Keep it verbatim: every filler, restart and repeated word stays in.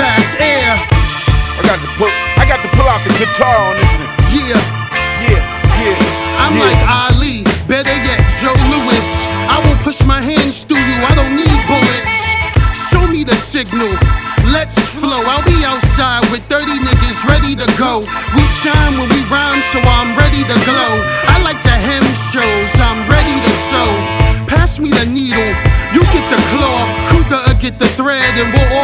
fast air. I got to pull, I got to pull out the guitar on this one. Yeah, yeah, yeah. I'm yeah. like Ali, better yet, Joe Louis. I will push my hands through you, I don't need bullets. Show me the signal, let's flow. I'll be outside with thirty niggas ready to go. We shine when we rhyme, so I'm ready to glow. I